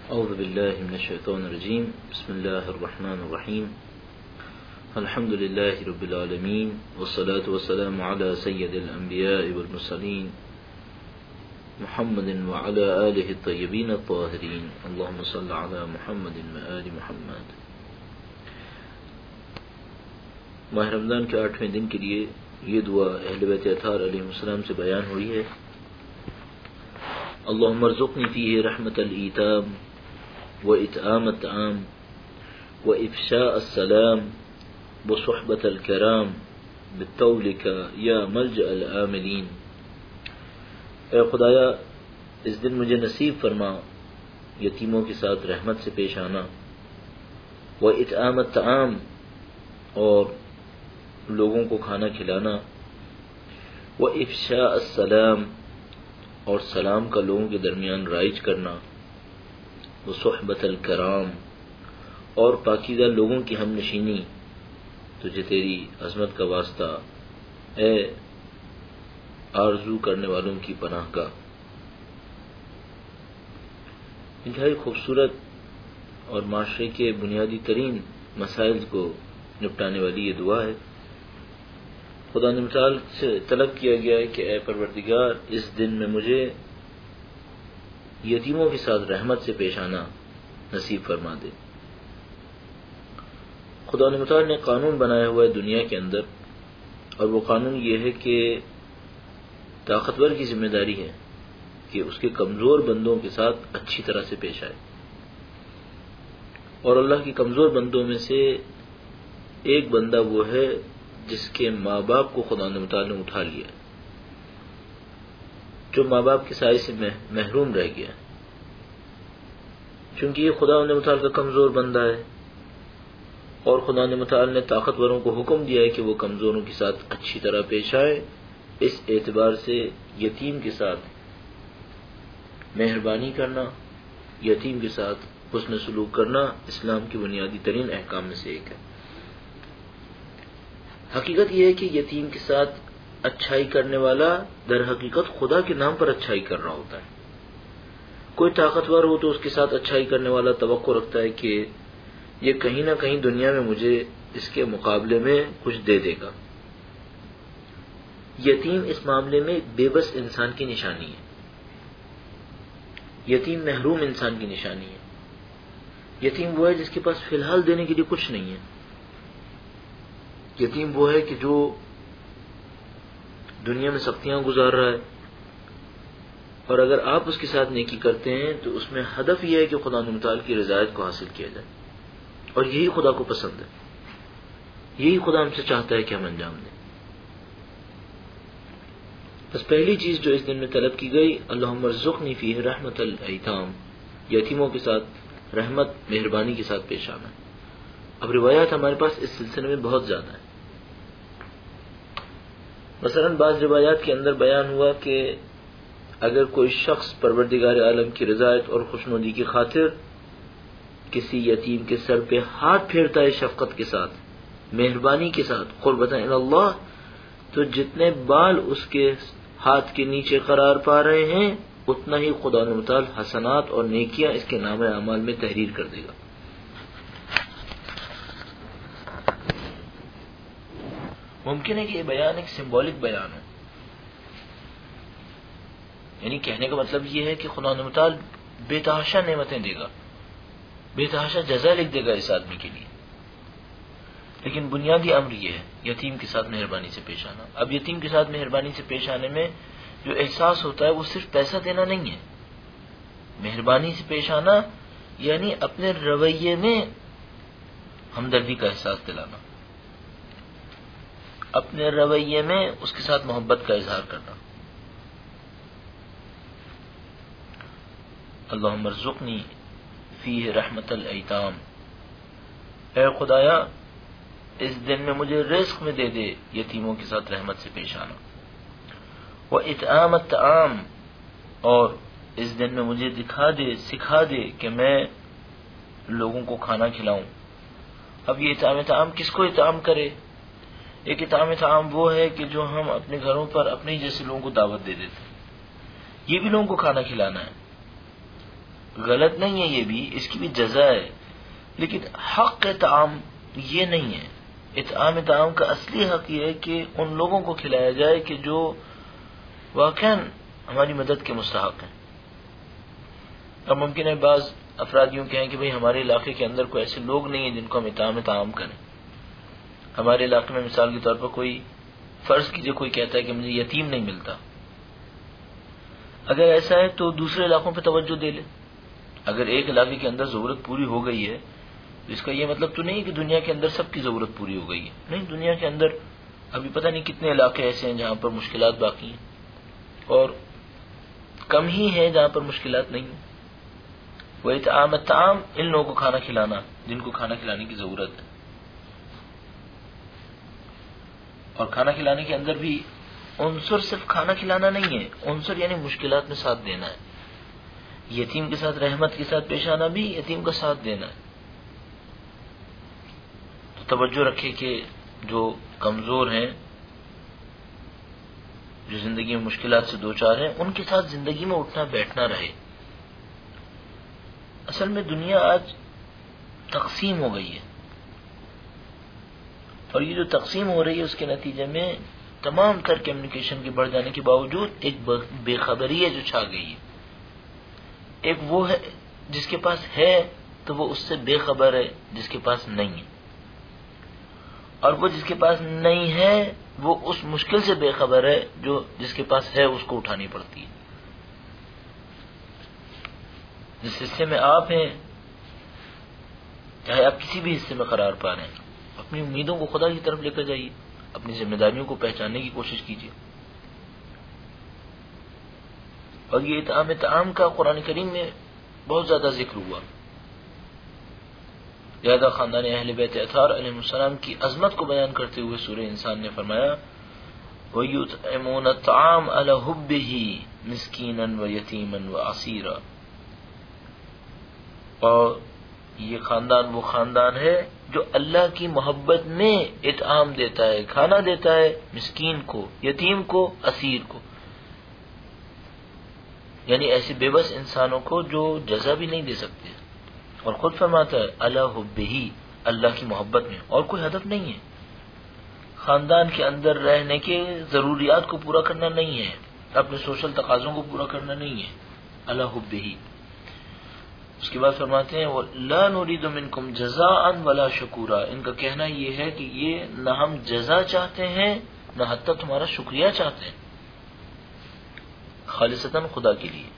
اعوذ باللہ من الشیطان الرجیم بسم اللہ الرحمن الرحیم الحمد للہ رب العالمین والصلاة والسلام علی سید الانبیاء والمرسلین محمد وعلى آلہ الطیبین الطاہرین اللہم صل علی محمد وآل محمد۔ ماہ رمضان کے 8ویں دن کے لیے یہ دعا اہل بیت اطہار علیہ السلام سے بیان ہوئی ہے۔ اللہم ارزقنی فیہ رحمت الایتام وإطعام الطعام وإفشاء السلام وصحبة الكرام بطولك یا ملجأ العاملین۔ اے خدایا اس دن مجھے نصیب فرما یتیموں کے ساتھ رحمت سے پیش آنا، وإطعام الطعام اور لوگوں کو کھانا کھلانا، وإفشاء السلام اور سلام کا لوگوں کے درمیان رائج کرنا، وصحبت الکرام اور پاکیزہ لوگوں کی ہم نشینی، تجھے تیری عظمت کا واسطہ اے آرزو کرنے والوں کی پناہ کا۔ انتہائی خوبصورت اور معاشرے کے بنیادی ترین مسائل کو نپٹانے والی یہ دعا ہے۔ خدا نے متعال سے طلب کیا گیا ہے کہ اے پروردگار اس دن میں مجھے یتیموں کے ساتھ رحمت سے پیش آنا نصیب فرما دے۔ خدا نے متعال نے قانون بنایا ہوا ہے دنیا کے اندر، اور وہ قانون یہ ہے کہ طاقتور کی ذمہ داری ہے کہ اس کے کمزور بندوں کے ساتھ اچھی طرح سے پیش آئے، اور اللہ کے کمزور بندوں میں سے ایک بندہ وہ ہے جس کے ماں باپ کو خدا نے متعال نے اٹھا لیا، جو ماں باپ کے سائے سے محروم رہ گیا، چونکہ یہ خدا نے متعال کا کمزور بندہ ہے، اور خدا نے متعال نے طاقتوروں کو حکم دیا ہے کہ وہ کمزوروں کے ساتھ اچھی طرح پیش آئے۔ اس اعتبار سے یتیم کے ساتھ مہربانی کرنا، یتیم کے ساتھ حسن سلوک کرنا اسلام کی بنیادی ترین احکام میں سے ایک ہے۔ حقیقت یہ ہے کہ یتیم کے ساتھ اچھائی کرنے والا در حقیقت خدا کے نام پر اچھائی کر رہا ہوتا ہے۔ کوئی طاقتور ہو تو اس کے ساتھ اچھائی کرنے والا توقع رکھتا ہے کہ یہ کہیں نہ کہیں دنیا میں مجھے اس کے مقابلے میں کچھ دے دے گا۔ یتیم اس معاملے میں بے بس انسان کی نشانی ہے، یتیم محروم انسان کی نشانی ہے۔ یتیم وہ ہے جس کے پاس فی الحال دینے کے لیے کچھ نہیں ہے۔ یتیم وہ ہے کہ جو دنیا میں سختیاں گزار رہا ہے، اور اگر آپ اس کے ساتھ نیکی کرتے ہیں تو اس میں ہدف یہ ہے کہ خدا متعال کی رضایت کو حاصل کیا جائے، اور یہی خدا کو پسند ہے، یہی خدا ہم سے چاہتا ہے کہ ہم انجام دیں۔ بس پہلی چیز جو اس دن میں طلب کی گئی، اللہم ارزقنی فیہ رحمت الایتام، یتیموں کے ساتھ رحمت مہربانی کے ساتھ پیش آنا۔ اب روایات ہمارے پاس اس سلسلے میں بہت زیادہ ہیں۔ مثلا بعض روایات کے اندر بیان ہوا کہ اگر کوئی شخص پروردگار عالم کی رضایت اور خوشنودی کی خاطر کسی یتیم کے سر پہ ہاتھ پھیرتا ہے شفقت کے ساتھ، مہربانی کے ساتھ، قربۃ الی اللہ، تو جتنے بال اس کے ہاتھ کے نیچے قرار پا رہے ہیں اتنا ہی خدا متعال حسنات اور نیکیاں اس کے نام اعمال میں تحریر کر دے گا۔ ممکن ہے کہ یہ بیان ایک سمبولک بیان ہے، یعنی کہنے کا مطلب یہ ہے کہ خدا متعال بے تحاشا نعمتیں دے گا، بے تحاشا جزا لکھ دے گا اس آدمی کے لیے، لیکن بنیادی امر یہ ہے یتیم کے ساتھ مہربانی سے پیش آنا۔ اب یتیم کے ساتھ مہربانی سے پیش آنے میں جو احساس ہوتا ہے وہ صرف پیسہ دینا نہیں ہے۔ مہربانی سے پیش آنا یعنی اپنے رویے میں ہمدردی کا احساس دلانا، اپنے رویے میں اس کے ساتھ محبت کا اظہار کرنا۔ اللہم ارزقنی فیہ رحمت الایتام، اے خدایا اس دن میں مجھے رزق میں دے دے یتیموں کے ساتھ رحمت سے پیش آنا، وإطعام الطعام اور اس دن میں مجھے دکھا دے، سکھا دے کہ میں لوگوں کو کھانا کھلاؤں۔ اب یہ اطعام طعام کس کو اطعام کرے؟ ایک اطعام طعام وہ ہے کہ جو ہم اپنے گھروں پر اپنے جیسے لوگوں کو دعوت دے دیتے ہیں، یہ بھی لوگوں کو کھانا کھلانا ہے۔ غلط نہیں ہے یہ بھی، اس کی بھی جزا ہے، لیکن حق طعام یہ نہیں ہے۔ اطعام طعام کا اصلی حق یہ ہے کہ ان لوگوں کو کھلایا جائے کہ جو واقعا ہماری مدد کے مستحق ہیں۔ اب ممکن ہے بعض افراد یوں کہیں کہ بھئی ہمارے علاقے کے اندر کوئی ایسے لوگ نہیں ہیں جن کو ہم اطعام طعام کریں۔ ہمارے علاقے میں مثال کے طور پر کوئی، فرض کیجئے کوئی کہتا ہے کہ مجھے یتیم نہیں ملتا، اگر ایسا ہے تو دوسرے علاقوں پہ توجہ دے لے۔ اگر ایک علاقے کے اندر ضرورت پوری ہو گئی ہے تو اس کا یہ مطلب تو نہیں کہ دنیا کے اندر سب کی ضرورت پوری ہو گئی ہے، نہیں، دنیا کے اندر ابھی پتہ نہیں کتنے علاقے ایسے ہیں جہاں پر مشکلات باقی ہیں، اور کم ہی ہیں جہاں پر مشکلات نہیں ہیں۔ وہ اطعام الطعام، ان لوگوں کو کھانا کھلانا جن کو کھانا کھلانے کی ضرورت ہے، اور کھانا کھلانے کے اندر بھی عنصر صرف کھانا کھلانا نہیں ہے، عنصر یعنی مشکلات میں ساتھ دینا ہے، یتیم کے ساتھ رحمت کے ساتھ پیش آنا بھی یتیم کا ساتھ دینا ہے۔ تو توجہ رکھے کہ جو کمزور ہیں، جو زندگی میں مشکلات سے دوچار ہیں، ان کے ساتھ زندگی میں اٹھنا بیٹھنا رہے۔ اصل میں دنیا آج تقسیم ہو گئی ہے، اور یہ جو تقسیم ہو رہی ہے اس کے نتیجے میں تمام تر کمیونیکیشن کے بڑھ جانے کے باوجود ایک بے خبری ہے جو چھا گئی ہے۔ ایک وہ ہے جس کے پاس ہے تو وہ اس سے بے خبر ہے جس کے پاس نہیں ہے، اور وہ جس کے پاس نہیں ہے وہ اس مشکل سے بے خبر ہے جو جس کے پاس ہے اس کو اٹھانی پڑتی ہے۔ جس حصے میں آپ ہیں، چاہے آپ کسی بھی حصے میں قرار پا رہے ہیں، اپنی امیدوں کو خدا کی طرف لے کر جائیے، اپنی ذمہ داریوں کو پہچاننے کی کوشش کیجیے۔ اور یہ اطعام طعام کا قرآن کریم میں بہت زیادہ ذکر ہوا، لہذا خاندان اہل بیت اطہار علیہ السلام کی عظمت کو بیان کرتے ہوئے سورہ انسان نے فرمایا وَيُطْعِمُونَ الطَّعَامَ عَلَى حُبِّهِ مِسْكِينًا وَيَتِيمًا وَأَسِيرًا، اور یہ خاندان وہ خاندان ہے جو اللہ کی محبت میں اطعام دیتا ہے، کھانا دیتا ہے مسکین کو، یتیم کو، اسیر کو، یعنی ایسے بے بس انسانوں کو جو جزا بھی نہیں دے سکتے، اور خود فرماتا ہے علی حبہ، اللہ کی محبت میں، اور کوئی ہدف نہیں ہے، خاندان کے اندر رہنے کے ضروریات کو پورا کرنا نہیں ہے، اپنے سوشل تقاضوں کو پورا کرنا نہیں ہے، علی حبہ۔ اس کے بعد فرماتے ہیں لا نريد منکم جزاء ولا شکورا، ان کا کہنا یہ ہے کہ یہ نہ ہم جزا چاہتے ہیں نہ حتی تمہارا شکریہ چاہتے ہیں، خالصتاً خدا کے لیے۔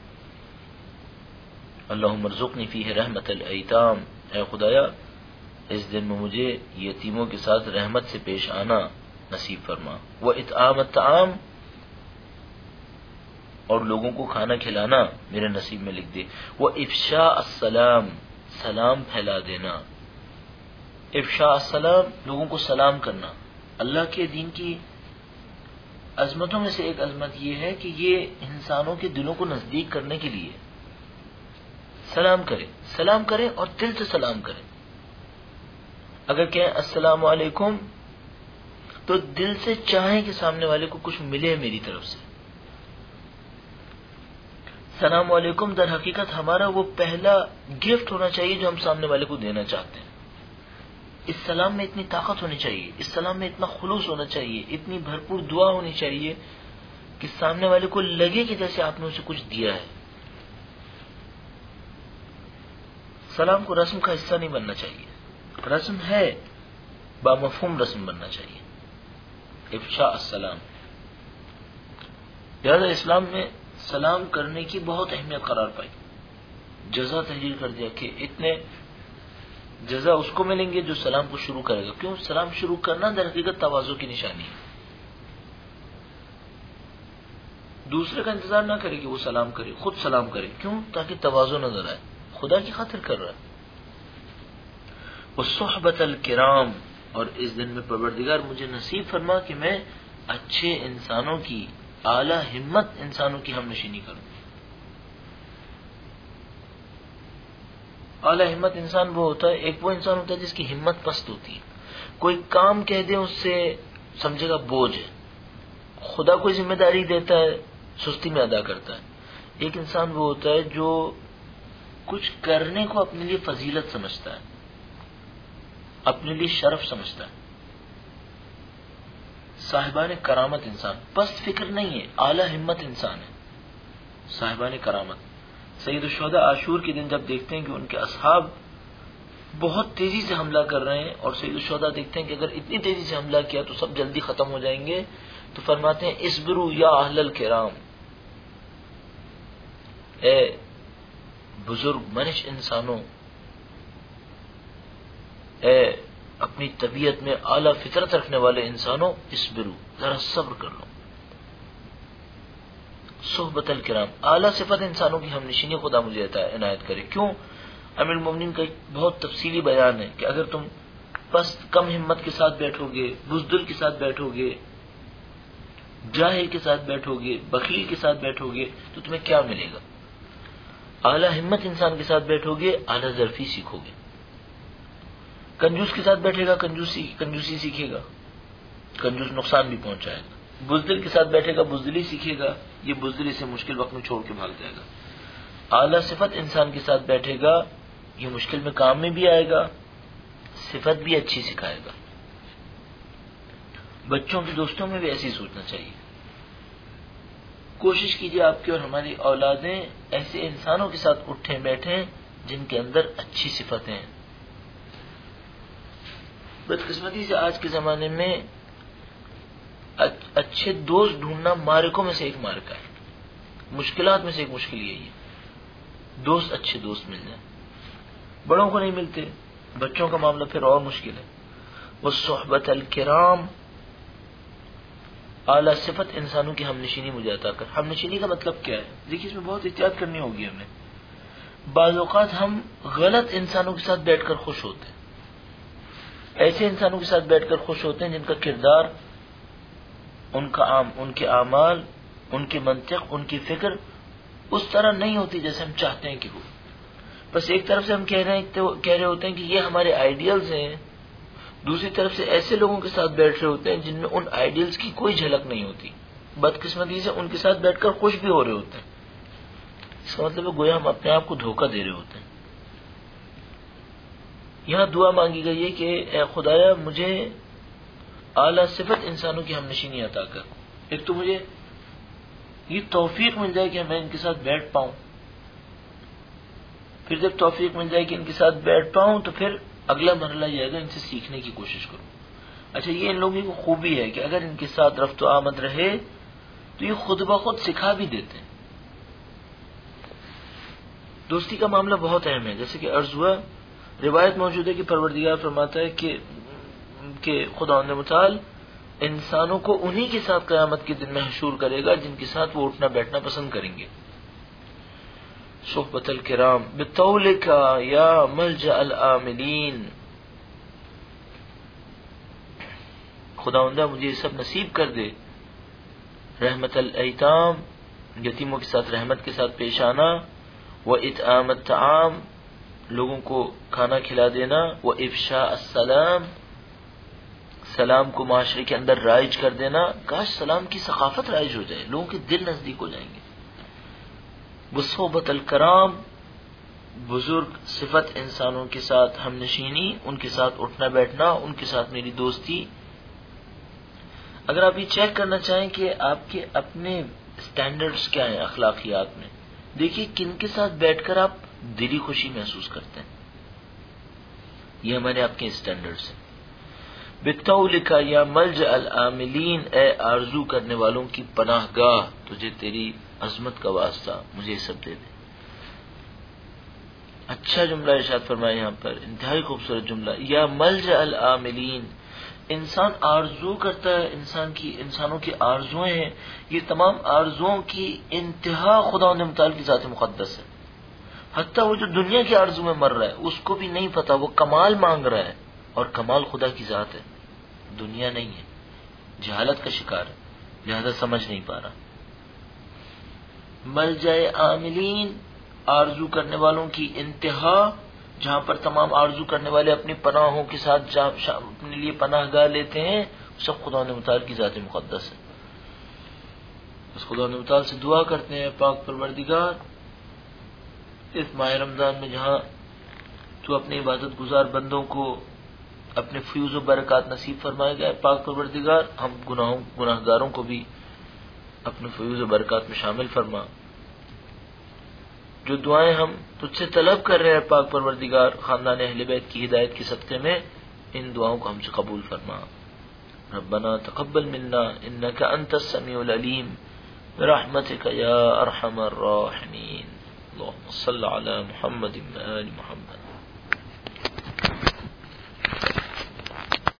اللہم ارزقنی فیہ رحمت الایتام، اے خدایا اس دن میں مجھے یتیموں کے ساتھ رحمت سے پیش آنا نصیب فرما، واطعام الطعام، اور لوگوں کو کھانا کھلانا میرے نصیب میں لکھ دے، وافشاء السلام، سلام پھیلا دینا، افشاء السلام، لوگوں کو سلام کرنا۔ اللہ کے دین کی عظمتوں میں سے ایک عظمت یہ ہے کہ یہ انسانوں کے دلوں کو نزدیک کرنے کے لیے سلام کرے اور دل سے سلام کرے۔ اگر کہیں السلام علیکم تو دل سے چاہیں کہ سامنے والے کو کچھ ملے میری طرف سے۔ السلام علیکم در حقیقت ہمارا وہ پہلا گفٹ ہونا چاہیے جو ہم سامنے والے کو دینا چاہتے ہیں۔ اس سلام میں اتنی طاقت ہونی چاہیے، اس سلام میں اتنا خلوص ہونا چاہیے، اتنی بھرپور دعا ہونی چاہیے کہ سامنے والے کو لگے کہ جیسے آپ نے اسے کچھ دیا ہے۔ سلام کو رسم کا حصہ نہیں بننا چاہیے، رسم ہے بامفہوم رسم بننا چاہیے، افشاء السلام۔ لہذا اسلام میں سلام کرنے کی بہت اہمیت قرار پائی، جزا تحریر کر دیا کہ اتنے جزا اس کو ملیں گے جو سلام کو شروع کرے گا۔ کیوں؟ سلام شروع کرنا در حقیقت تواضع کی نشانی ہے۔ دوسرے کا انتظار نہ کرے کہ وہ سلام کرے، خود سلام کرے۔ کیوں؟ تاکہ تواضع نظر آئے، خدا کی خاطر کر رہا ہے۔ والصحبۃ الکرام، اور اس دن میں پروردگار مجھے نصیب فرما کہ میں اچھے انسانوں کی، اعلی ہمت انسانوں کی ہم نشینی کروں۔ اعلی ہمت انسان وہ ہوتا ہے، ایک وہ انسان ہوتا ہے جس کی ہمت پست ہوتی ہے، کوئی کام کہہ دے اس سے سمجھے گا بوجھ ہے، خدا کوئی ذمہ داری دیتا ہے سستی میں ادا کرتا ہے۔ ایک انسان وہ ہوتا ہے جو کچھ کرنے کو اپنے لیے فضیلت سمجھتا ہے، اپنے لیے شرف سمجھتا ہے. صاحبان کرامت انسان پست فکر نہیں ہے، اعلی ہمت انسان ہے. صاحبان کرامت سید الشہداء عاشور کے دن جب دیکھتے ہیں کہ ان کے اصحاب بہت تیزی سے حملہ کر رہے ہیں، اور سید الشہداء دیکھتے ہیں کہ اگر اتنی تیزی سے حملہ کیا تو سب جلدی ختم ہو جائیں گے، تو فرماتے ہیں اصبروا یا اہل الکرام، اے بزرگ منش انسانوں، اے اپنی طبیعت میں اعلی فطرت رکھنے والے انسانوں، اصبروا، ذرا صبر کر لو. صحبت الکرام، اعلی صفت انسانوں کی ہم نشینی خدا مجھے عنایت کرے. کیوں؟ امیر المومنین کا ایک بہت تفصیلی بیان ہے کہ اگر تم بس کم ہمت کے ساتھ بیٹھو گے، بزدل کے ساتھ بیٹھو گے، جاہل کے ساتھ بیٹھو گے، بخیل کے ساتھ بیٹھو گے، تو تمہیں کیا ملے گا؟ اعلی ہمت انسان کے ساتھ بیٹھو گے، اعلی ظرفی سیکھو گے. کنجوس کے ساتھ بیٹھے گا، کنجوسی سیکھے گا، کنجوس نقصان بھی پہنچائے گا. بزدل کے ساتھ بیٹھے گا، بزدلی سیکھے گا، یہ بزدلی سے مشکل وقت میں چھوڑ کے بھاگ جائے گا. اعلی صفت انسان کے ساتھ بیٹھے گا، یہ مشکل میں کام میں بھی آئے گا، صفت بھی اچھی سکھائے گا. بچوں کی دوستوں میں بھی ایسی سوچنا چاہیے. کوشش کیجیے آپ کی اور ہماری اولادیں ایسے انسانوں کے ساتھ اٹھیں بیٹھیں جن کے اندر اچھی صفتیں ہیں. بدقسمتی سے آج کے زمانے میں اچھے دوست ڈھونڈنا مارکوں میں سے ایک مارکا ہے. مشکلات میں سے ایک مشکل یہی ہے، دوست اچھے دوست مل جائیں. بڑوں کو نہیں ملتے، بچوں کا معاملہ پھر اور مشکل ہے. وہ صحبت الکرام، اعلی صفت انسانوں کی ہم نشینی مجھے عطا کر. ہم نشینی کا مطلب کیا ہے؟ دیکھیے اس میں بہت احتیاط کرنی ہوگی ہمیں. بعض اوقات ہم غلط انسانوں کے ساتھ بیٹھ کر خوش ہوتے ہیں، ایسے انسانوں کے ساتھ بیٹھ کر خوش ہوتے ہیں جن کا کردار، ان کے اعمال، ان کی منطق، ان کی فکر اس طرح نہیں ہوتی جیسے ہم چاہتے ہیں کہ ہو. بس ایک طرف سے ہم کہہ رہے ہوتے ہیں کہ یہ ہمارے آئیڈیلز ہیں، دوسری طرف سے ایسے لوگوں کے ساتھ بیٹھ رہے ہوتے ہیں جن میں ان آئیڈیلز کی کوئی جھلک نہیں ہوتی. بدقسمتی سے ان کے ساتھ بیٹھ کر خوش بھی ہو رہے ہوتے ہیں. اس کا مطلب ہے گویا ہم اپنے آپ کو دھوکہ دے رہے ہوتے ہیں. یہاں دعا مانگی گئی ہے کہ اے خدایا مجھے اعلی صفت انسانوں کی ہم نشینی عطا کر. ایک تو مجھے یہ توفیق مل جائے کہ میں ان کے ساتھ بیٹھ پاؤں، پھر جب توفیق مل جائے کہ ان کے ساتھ بیٹھ پاؤں تو پھر اگلا مرحلہ یہ ہے ان سے سیکھنے کی کوشش کروں. اچھا، یہ ان لوگوں کی خوبی ہے کہ اگر ان کے ساتھ رفت و آمد رہے تو یہ خود بخود سکھا بھی دیتے ہیں. دوستی کا معاملہ بہت اہم ہے. جیسے کہ عرض ہوا، روایت موجود ہے کہ پروردگار فرماتا ہے کہ خدا متعال انسانوں کو انہی کے ساتھ قیامت کے دن میں حشور کرے گا جن کے ساتھ وہ اٹھنا بیٹھنا پسند کریں گے. صحبت الکرام بطولک یا ملجأ العاملین، خداوندہ مجھے یہ سب نصیب کر دے. رحمت الایتام، یتیموں کے ساتھ رحمت کے ساتھ پیش آنا. واطعام الطعام، لوگوں کو کھانا کھلا دینا. وافشاء السلام، سلام کو معاشرے کے اندر رائج کر دینا. کاش سلام کی ثقافت رائج ہو جائے، لوگوں کے دل نزدیک ہو جائیں گے. وصحبت الکرام، بزرگ صفت انسانوں کے ساتھ ہم نشینی، ان کے ساتھ اٹھنا بیٹھنا، ان کے ساتھ میری دوستی. اگر آپ یہ چیک کرنا چاہیں کہ آپ کے اپنے سٹینڈرڈز کیا ہیں اخلاقیات میں، دیکھیے کن کے ساتھ بیٹھ کر آپ دلی خوشی محسوس کرتے ہیں. یہ ہمارے آپ کے سٹینڈرڈز ہیں. بطولک یا ملجأ العاملین، اے آرزو کرنے والوں کی پناہ گاہ، تجھے تیری عظمت کا واسطہ مجھے یہ سب دے دے. اچھا جملہ ارشاد فرمایا یہاں پر، انتہائی خوبصورت جملہ. یا ملجأ العاملین، انسان آرزو کرتا ہے، انسانوں کی آرزویں ہیں، یہ تمام آرزوؤں کی انتہا خدا متعال کی ذات مقدس ہے. حتیٰ وہ جو دنیا کی آرزو میں مر رہا ہے اس کو بھی نہیں پتا وہ کمال مانگ رہا ہے، اور کمال خدا کی ذات ہے، دنیا نہیں ہے. جہالت کا شکار ہے، لہذا سمجھ نہیں پا رہا. ملجأ عاملین، آرزو کرنے والوں کی انتہا، جہاں پر تمام آرزو کرنے والے اپنی پناہوں کے ساتھ اپنے لیے پناہ گاہ لیتے ہیں، سب خدا متعال کی ذات مقدس ہے. بس خدا متعال سے دعا کرتے ہیں، پاک پروردگار اس ماہ رمضان میں جہاں تو اپنے عبادت گزار بندوں کو اپنے فیوز و برکات نصیب فرمائے گا پاک پروردگار، ہم گناہ گاروں کو بھی اپنے فیوز و برکات میں شامل فرما۔ جو دعائیں ہم تجھ سے طلب کر رہے ہیں پاک پروردگار خاندان اہل بیت کی ہدایت کے صدقے میں، ان دعاؤں کو ہم سے قبول فرما۔ ربنا تقبل منا انك انت السميع العليم برحمتك يا ارحم الراحمين۔ اللهم صل على محمد وآل محمد۔